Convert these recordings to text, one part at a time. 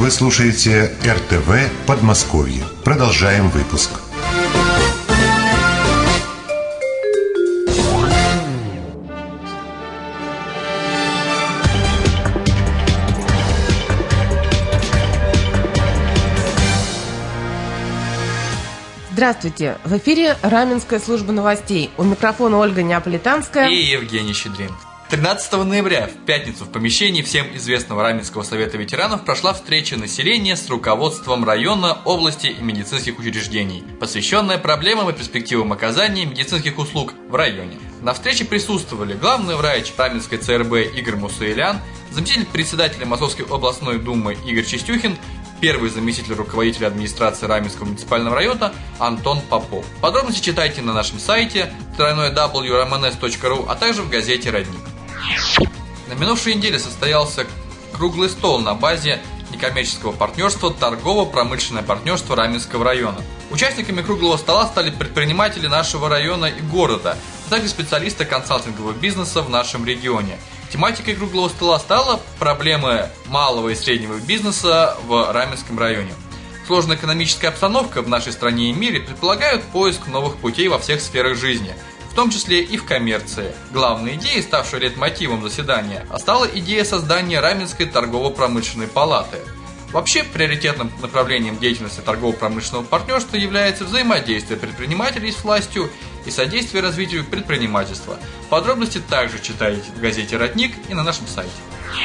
Вы слушаете РТВ Подмосковье. Продолжаем выпуск. Здравствуйте! В эфире Раменская служба новостей. У микрофона Ольга Неаполитанская и Евгений Щедрин. 13 ноября, в пятницу, в помещении всем известного Раменского совета ветеранов прошла встреча населения с руководством района, области и медицинских учреждений, посвященная проблемам и перспективам оказания медицинских услуг в районе. На встрече присутствовали главный врач Раменской ЦРБ Игорь Мусаэлян, заместитель председателя Московской областной думы Игорь Чистюхин, первый заместитель руководителя администрации Раменского муниципального района Антон Попов. Подробности читайте на нашем сайте www.rmns.ru, а также в газете «Родник». На минувшей неделе состоялся круглый стол на базе некоммерческого партнерства «Торгово-промышленное партнерство Раменского района». Участниками круглого стола стали предприниматели нашего района и города, а также специалисты консалтингового бизнеса в нашем регионе. Тематикой круглого стола стала проблемы малого и среднего бизнеса в Раменском районе. Сложная экономическая обстановка в нашей стране и мире предполагает поиск новых путей во всех сферах жизни, в том числе и в коммерции. Главной идеей, ставшей лейтмотивом заседания, стала идея создания Раменской торгово-промышленной палаты. Вообще, приоритетным направлением деятельности торгово-промышленного партнерства является взаимодействие предпринимателей с властью и содействие развитию предпринимательства. Подробности также читайте в газете «Родник» и на нашем сайте.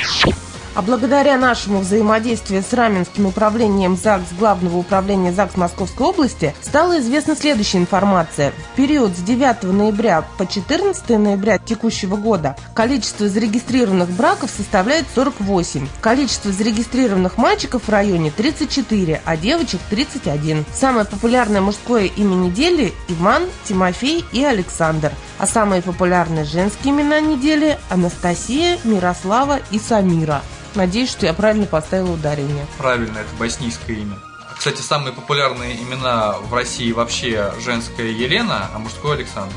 А благодаря нашему взаимодействию с Раменским управлением ЗАГС Главного управления ЗАГС Московской области стала известна следующая информация. В период с 9 ноября по 14 ноября текущего года количество зарегистрированных браков составляет 48. Количество зарегистрированных мальчиков в районе 34, а девочек 31. Самое популярное мужское имя недели – Иван, Тимофей и Александр. А самые популярные женские имена недели – Анастасия, Мирослава и Самира. Надеюсь, что я правильно поставила ударение. Правильно, это боснийское имя. Кстати, самые популярные имена в России вообще женское Елена, а мужское Александр.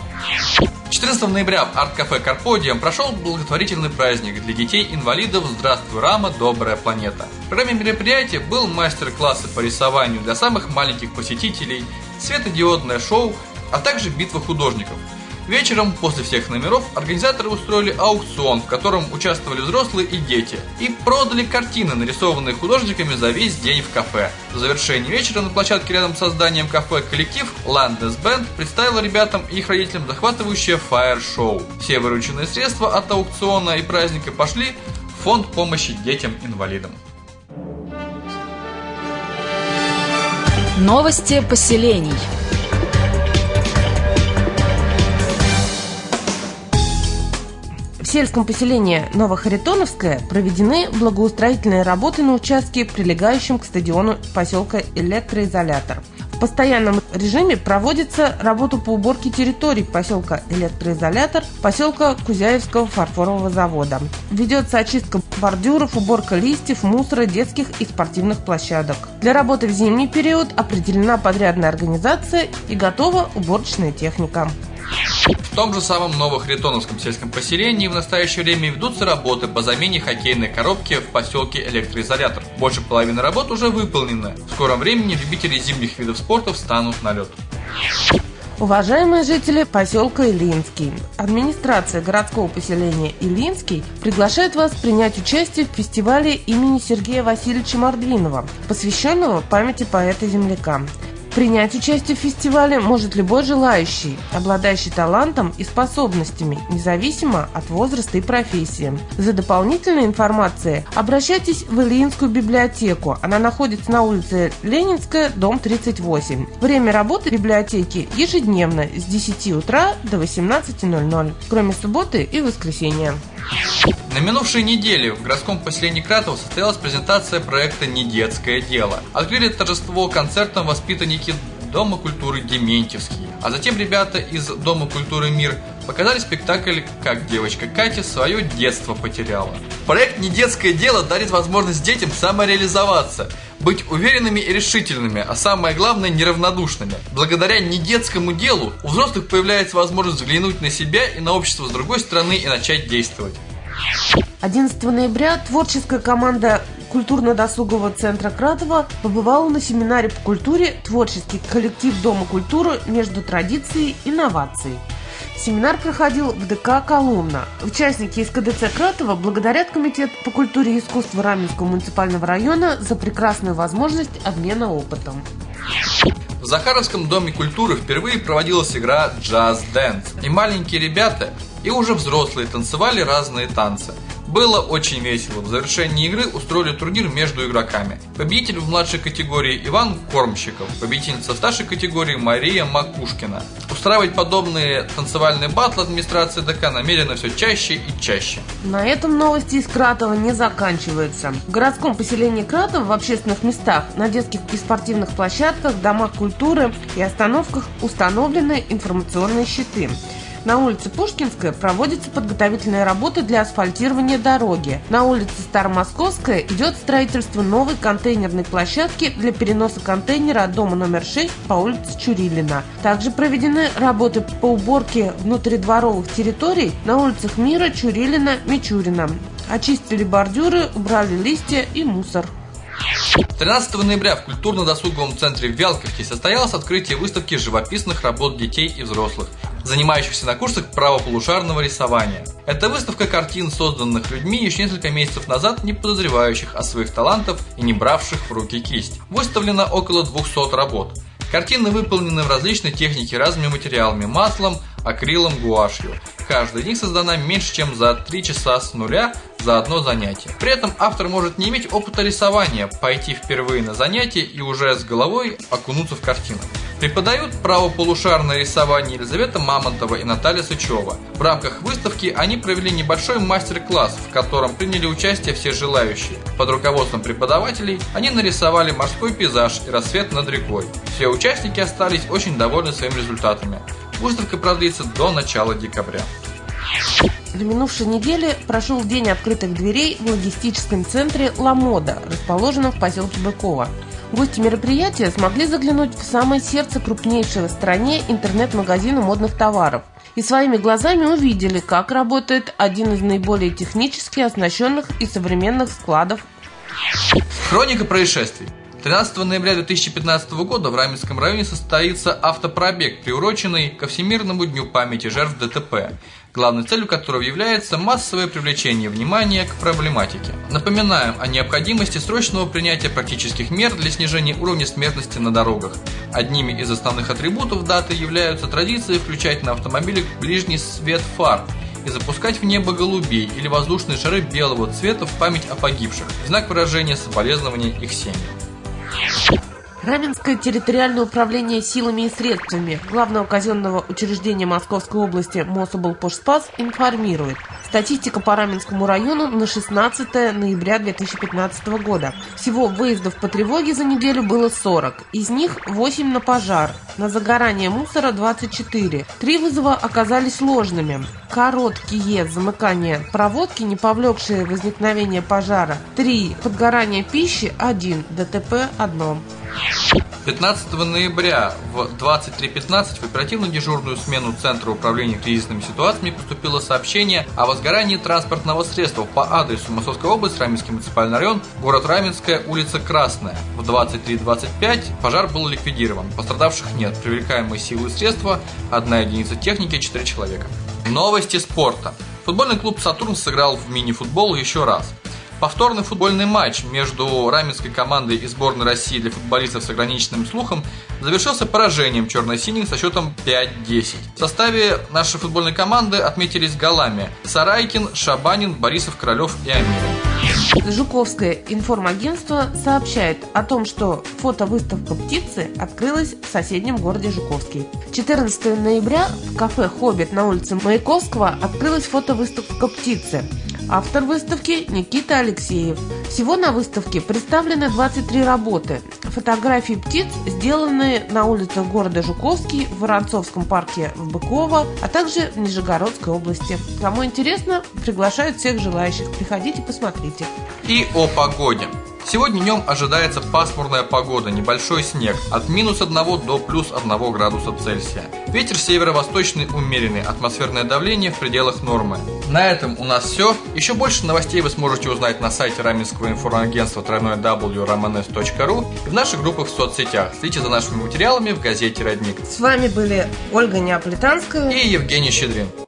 14 ноября в арт-кафе «Карподиум» прошел благотворительный праздник для детей-инвалидов «Здравствуй, Рама, добрая планета». В программе мероприятия был мастер-классы по рисованию для самых маленьких посетителей, светодиодное шоу, а также битва художников. Вечером, после всех номеров, организаторы устроили аукцион, в котором участвовали взрослые и дети, и продали картины, нарисованные художниками за весь день в кафе. В завершении вечера на площадке рядом с зданием кафе коллектив Landes Band представил ребятам и их родителям захватывающее фаер-шоу. Все вырученные средства от аукциона и праздника пошли в фонд помощи детям-инвалидам. Новости поселений. В сельском поселении Новохаритоновское проведены благоустроительные работы на участке, прилегающем к стадиону поселка Электроизолятор. В постоянном режиме проводится работа по уборке территорий поселка Электроизолятор, поселка Кузяевского фарфорового завода. Ведется очистка бордюров, уборка листьев, мусора, детских и спортивных площадок. Для работы в зимний период определена подрядная организация и готова уборочная техника. В том же самом Новохаритоновском сельском поселении в настоящее время ведутся работы по замене хоккейной коробки в поселке Электроизолятор. Больше половины работ уже выполнены. В скором времени любители зимних видов спорта встанут на лед. Уважаемые жители поселка Илинский, администрация городского поселения Илинский приглашает вас принять участие в фестивале имени Сергея Васильевича Мордвинова, посвященного памяти поэта-земляка. Принять участие в фестивале может любой желающий, обладающий талантом и способностями, независимо от возраста и профессии. За дополнительной информацией обращайтесь в Ильинскую библиотеку. Она находится на улице Ленинская, дом 38. Время работы библиотеки ежедневно с 10 утра до 18:00, кроме субботы и воскресенья. На минувшей неделе в городском поселении Кратово состоялась презентация проекта «Недетское дело». Открыли торжество концертом воспитанники Дома культуры «Дементьевский». А затем ребята из Дома культуры «Мир» показали спектакль «Как девочка Катя свое детство потеряла». Проект «Недетское дело» дарит возможность детям самореализоваться, быть уверенными и решительными, а самое главное – неравнодушными. Благодаря недетскому делу у взрослых появляется возможность взглянуть на себя и на общество с другой стороны и начать действовать. 11 ноября творческая команда культурно-досугового центра Кратова побывал на семинаре по культуре «Творческий коллектив Дома культуры между традицией и инновацией». Семинар проходил в ДК «Коломна». Участники из КДЦ Кратова благодарят Комитет по культуре и искусству Раменского муниципального района за прекрасную возможность обмена опытом. В Захаровском доме культуры впервые проводилась игра «Джаз-дэнс». И маленькие ребята, и уже взрослые танцевали разные танцы. Было очень весело. В завершении игры устроили турнир между игроками. Победитель в младшей категории Иван Кормщиков, победительница в старшей категории Мария Макушкина. Устраивать подобные танцевальные батлы администрация ДК намерена все чаще и чаще. На этом новости из Кратова не заканчиваются. В городском поселении Кратов в общественных местах, на детских и спортивных площадках, домах культуры и остановках установлены информационные щиты. На улице Пушкинская проводятся подготовительные работы для асфальтирования дороги. На улице Старомосковская идет строительство новой контейнерной площадки для переноса контейнера от дома номер 6 по улице Чурилина. Также проведены работы по уборке внутридворовых территорий на улицах Мира, Чурилина, Мичурина. Очистили бордюры, убрали листья и мусор. 13 ноября в культурно-досуговом центре в Вялковке состоялось открытие выставки живописных работ детей и взрослых, занимающихся на курсах правополушарного рисования. Это выставка картин, созданных людьми еще несколько месяцев назад, не подозревающих о своих талантах и не бравших в руки кисть. Выставлено около 200 работ. Картины выполнены в различной технике разными материалами: маслом, акрилом, гуашью. Каждая из них создана меньше, чем за 3 часа с нуля за одно занятие. При этом автор может не иметь опыта рисования, пойти впервые на занятие и уже с головой окунуться в картину. Преподают правополушарное рисование Елизавета Мамонтова и Наталья Сычева. В рамках выставки они провели небольшой мастер-класс, в котором приняли участие все желающие. Под руководством преподавателей они нарисовали морской пейзаж и рассвет над рекой. Все участники остались очень довольны своими результатами. Выставка продлится до начала декабря. На минувшей неделе прошел день открытых дверей в логистическом центре «Ла Мода», расположенном в поселке Быково. Гости мероприятия смогли заглянуть в самое сердце крупнейшего в стране интернет-магазина модных товаров и своими глазами увидели, как работает один из наиболее технически оснащенных и современных складов. Хроника происшествий. 13 ноября 2015 года в Раменском районе состоится автопробег, приуроченный ко Всемирному дню памяти жертв ДТП, главной целью которого является массовое привлечение внимания к проблематике. Напоминаем о необходимости срочного принятия практических мер для снижения уровня смертности на дорогах. Одними из основных атрибутов даты являются традиции включать на автомобилях ближний свет фар и запускать в небо голубей или воздушные шары белого цвета в память о погибших, в знак выражения соболезнования их семьям. Раменское территориальное управление силами и средствами Главного казенного учреждения Московской области Мособлпошспас информирует. Статистика по Раменскому району на 16 ноября 2015 года. Всего выездов по тревоге за неделю было 40. Из них 8 на пожар. На загорание мусора 24. 3 вызова оказались ложными. Короткие замыкания проводки, не повлекшие возникновение пожара 3. Подгорание пищи 1. ДТП 1. 15 ноября в 23:15 в оперативно-дежурную смену Центра управления кризисными ситуациями поступило сообщение о возгорании транспортного средства по адресу Московская область, Раменский муниципальный район, город Раменская, улица Красная. В 23:25 пожар был ликвидирован. Пострадавших нет. Привлекаемые силы и средства 1 единица техники, 4 человека. Новости спорта. Футбольный клуб «Сатурн» сыграл в мини-футбол еще раз. Повторный футбольный матч между раменской командой и сборной России для футболистов с ограниченным слухом завершился поражением черно-синих со счетом 5-10. В составе нашей футбольной команды отметились голами Сарайкин, Шабанин, Борисов, Королев и Амиров. Жуковское информагентство сообщает о том, что фотовыставка птицы открылась в соседнем городе Жуковский. 14 ноября в кафе «Хоббит» на улице Маяковского открылась фотовыставка птицы. Автор выставки Никита Алексеев. Всего на выставке представлены 23 работы. Фотографии птиц, сделанные на улицах города Жуковский, в Воронцовском парке в Быково, а также в Нижегородской области. Кому интересно, приглашают всех желающих. Приходите, посмотрите. И о погоде. Сегодня днем ожидается пасмурная погода, небольшой снег, от -1 до +1 градуса Цельсия. Ветер северо-восточный умеренный, атмосферное давление в пределах нормы. На этом у нас все. Еще больше новостей вы сможете узнать на сайте Раменского информагентства www.ramenes.ru и в наших группах в соцсетях. Следите за нашими материалами в газете «Родник». С вами были Ольга Неаполитанская и Евгений Щедрин.